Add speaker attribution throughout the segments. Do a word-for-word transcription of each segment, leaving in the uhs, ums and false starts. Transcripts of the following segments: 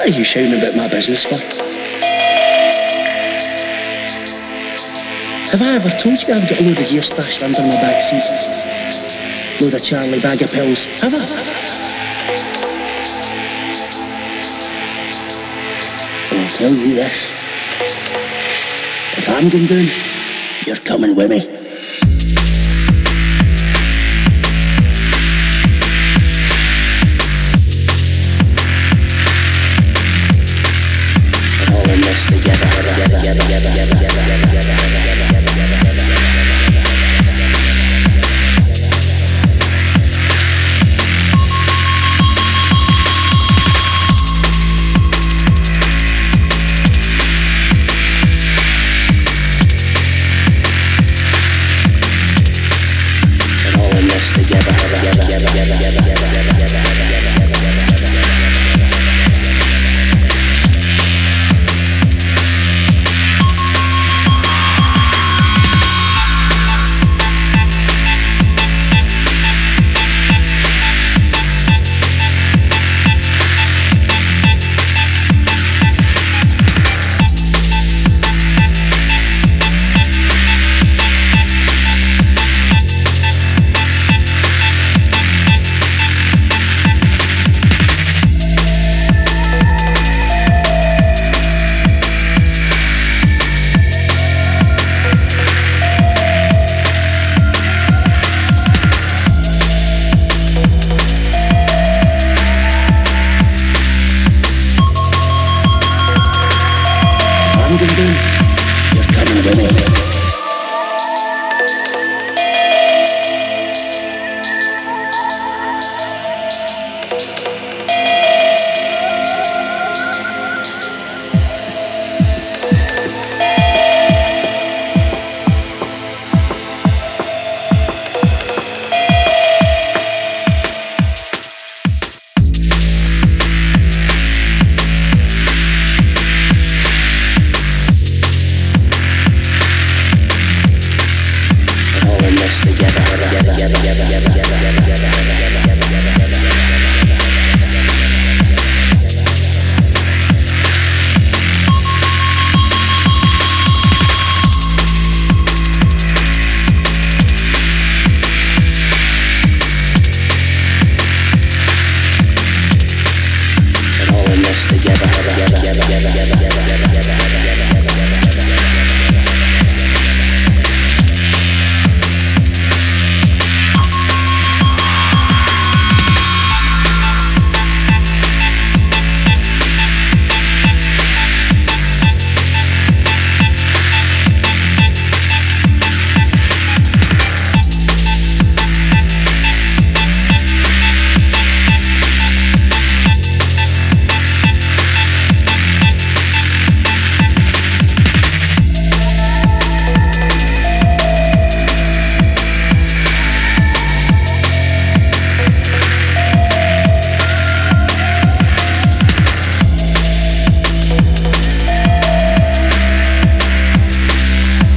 Speaker 1: What are you shouting about my business for? Have I ever told you I've got a load of gear stashed under my back seat? Load of Charlie bag of pills, have I? Well, I'll tell you this. If I'm going down, you're coming with me.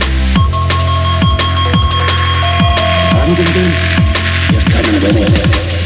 Speaker 1: You're coming with me.